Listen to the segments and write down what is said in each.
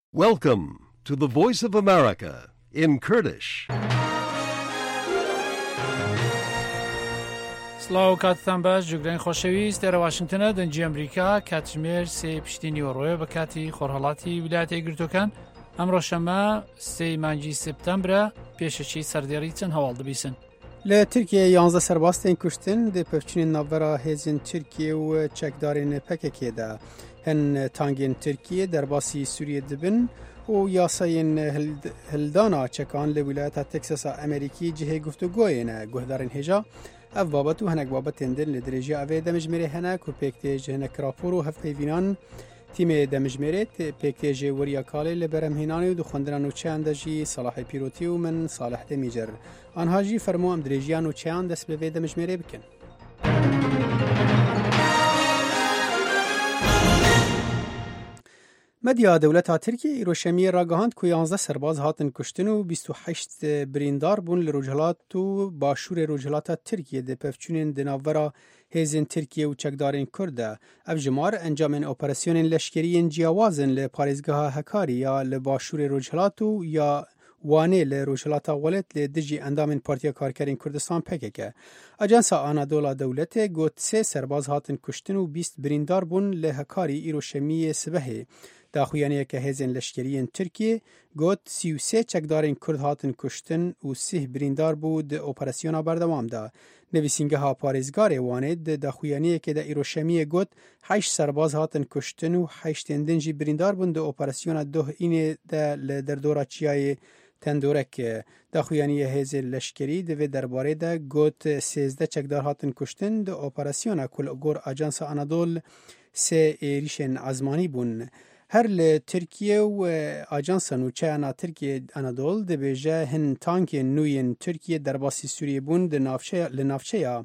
Welcome to the Voice of America in Kurdish. سلااو کاتتان باش جوگرانی خۆشەویست لێرە واشنگتنە دەنجی ئەمریکا کاتژمێر سێ پشتینی وەڕۆیە بە کاتی خۆرهەڵاتی ویلایەتە یەکگرتووەکان ئەمڕۆ شەمە سێ مانگی سپتەمبرە پێشەچی سەردێڕی چەند هەواڵ دەبیسن. لە تورکیە 11 سەرباستên کوشتن di pevçûnên navbera hêzên Tirkiye û çekdarên PKK de hin tangên Tirkiye derbasî Sûriye dibin û yasayên hildana çekan li wilayeta Texasa Amerîkî cihê guftûgoyê guhdarên hêja ev babet û hinek babetên din li dirêjiya evê demijmêrê hene ku pêktê ji hinek rapor û hevpeyvînan tîmê demijmêrê pêktê ji weriya kalê li beremhênanê û di xwendina nûçeyan de jî Salahê Pîrotî û min Salih Demîcer anha jî fermo em dirêjiya nûçeyan dest bi vê demijmêrê bikin. Medya dewleta Tirkiye îroşemiyê ragihand ku 11 serbaz hatin kuştin û 28 birîndar bûn li Rojhilat û başûrê Rojhilata Tirkiye di pevçûnên di navbera hêzên Tirkiye û çekdarên Kurd de ev jimar encamên operasyonên leşkeriyên ciyawazin li parêzgeha Hekarî ya li başûrê Rojhilat û ya Wanê li Rojhilata Welêt lê dijî endamên Partiya Karkerên Kurdistan PKK. Ajansa Anadola Dewletê got sê serbaz hatin kuştin û 20 birîndar bûn li Hekarî îroşemiyê sibehê. Daxuyaniyeke hêzên leşkeriyên Tirkiye got 33 çekdarên Kurd hatin kuştin û 30 birîndar bû di operasyona berdewam de. Nivîsîngeha parêzgarê Wanê di daxuyaniyekê de îroşemiyê got 8 serbaz hatin kuştin û 8 din jî birîndar bûn di operasyona Doh Înê de li derdora Çiyayê Tendorek. Daxuyaniyê hêzên leşkerî di vê derbarê de got 13 çekdar hatin kuştin di operasyona ku li gor Ajansa Anadol sê êrişên ezmanî bûn. Her li Tirkiye û Ajansa Nûçeyana Tirkiye Anadol dibêje hin tankên nû yên Tirkiye derbasî Sûriye bûn li navçeya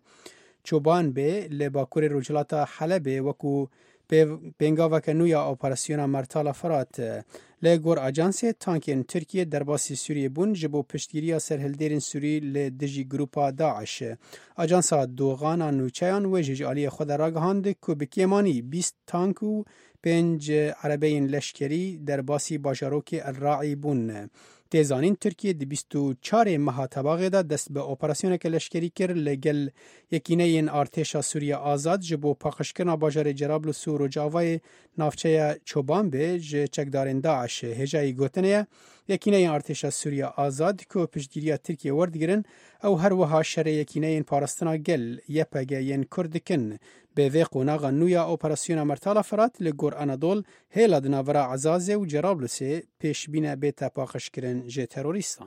Çobanbê li bakurê Rojhilata Helebê wekû pêngaveke nû ya operasyona Mertala Firat. Lê gor Ajansê tankên Tirkiye derbasî Sûriye bûn ji bo piştgiriya serhildêrên Sûrî li dijî grupa Daeş. Ajansa Doğana Nûçeyan wê ji aliyê xwe de ragihand ku bi kêmanî 20 tank û 5 erebeyên leşkerî derbasî bajarokê El Raî bûn. Têzanîn Tirkiye di 24 meha tebaxê de dest bi operasyoneke leşkerî kir li gel yekîneyên artêşa Sûriya Azad ji bo paqijkirina bajarê Cerablus û Rojavayê navçeya Çobanbê ji çekdarên Daeş. Hêjayî gotinê ye yekîneyên artêşa Sûriya Azad ku piştgiriya Tirkiye werdigirin ew her wiha şerê yekîneyên parastina gel YPG yên Kurd dikin. Bi vê qonaxa nû ya operasyona Mertala Firat li gor Anadol hêla di navbera Ezazê û Cerablusê pêşbîne bê tepaqişkirin ji terorîstan.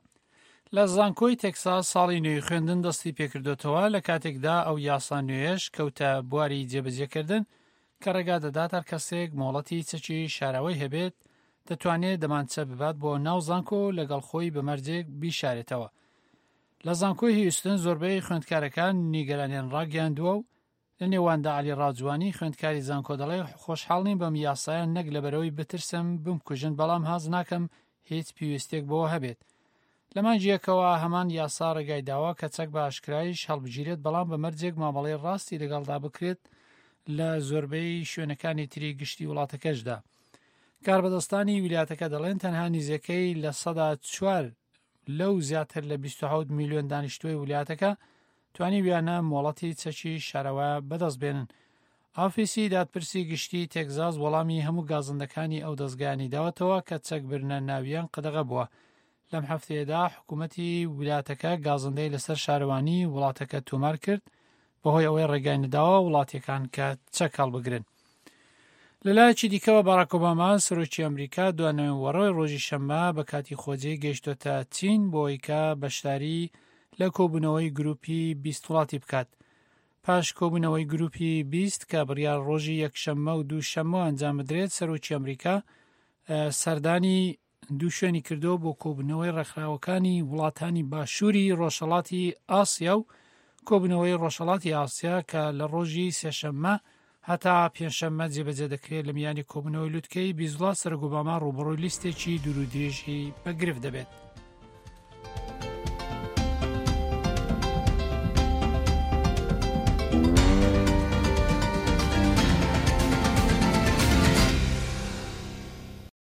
لە زانکۆی تێکساس ساڵی نوێی خوێندن دەستی پێکردوێتەوە لە کاتێکدا ئەو یاسا نوێش کەوتە بواری جێبەجێکردن کە ڕێگا دەدات هەر کەسێک مۆڵەتی چەکی شاراوەی هەبێت دەتوانێت دەمانچە ببات بۆ ناو زانکۆ لەگەڵ خۆی بەمەرجێک بیشارێتەوە. لە زانکۆی هیوستن زۆربەی خوێندکارەکان نیگەرانیان ڕاگەیاندووە و لە نێواندا عەلی ڕاجوانی خوێندکاری زانکۆ دەڵێ خۆشحاڵ نیم بەم یاسایان نەک لەبەرەوەی بترسم بمکوژن بەڵام هاز ناکەم هیچ پێویستێک بۆ هەبێت. لە مانجیەکەوە هەمان یاسا ڕێگای داوە کە چەک بە ئاشکراییش هەڵبگیرێت بەڵام بەمەرجێک مامەڵەی ڕاستی لەگەڵدا بکرێت لە زۆربەی شوێنەکانی تری گشتی وڵاتەکەشدا. کاربەدەستانی ویلایەتەکە دەڵێن تەنها نزیکەی لە 4 لەو زیاتر لە 27 میلیۆن دانیشتووی ویلایەتەکە توانی ویانە مۆڵەتی چەکی شارەوە بەدەست بێنن. ئافیسی دادپرسی گشتی تێکزاس وەڵامی هەموو گازندەکانی ئەو دەستگایانی داوەتەوە کە چەک برنە ناویان قەدەغە بووە. لەم هەفتەیەدا حکوومەتی ویلایەتەکە گازندەی لەسەر شارەوانی وڵاتەکە تۆمار کرد بەهۆی ئەوەی ڕێگای نەداوە وڵاتیەکان کە چەک هەڵبگرن. لەلایەکی دیکەوە باراک ئۆباما سەرۆکی ئەمریکا دوانەوەی وەڕۆی ڕۆژی شەممە بە کاتی خۆجێی گەیشتۆتە چین بۆی کە بەشداری لە کۆبوونەوەی گروپی 20 وڵاتی بکات. پاش کۆبوونەوەی گروپی 20 کە بڕیار ڕۆژی یەکشەممە و دووشەممە ئەنجام بدرێت سەرۆکی ئەمریکا سەردانی دوو شوێنی کردو بۆ کۆبوونەوەی ڕێکخراوەکانی وڵاتانی باشووری ڕۆژهەڵاتی ئاسیا و کۆبوونەوەی ڕۆژهەڵاتی ئاسیا کە لە ڕۆژی سێشەممە هەتا پێنجشەممە جێبەجێ دەکرێت لە میانی کۆبوونەوەی لوتکەی 20 وڵات سەرۆک ئۆباما ڕووبەڕووی لیستێکی دوور و درێژی بەگرفت دەبێت.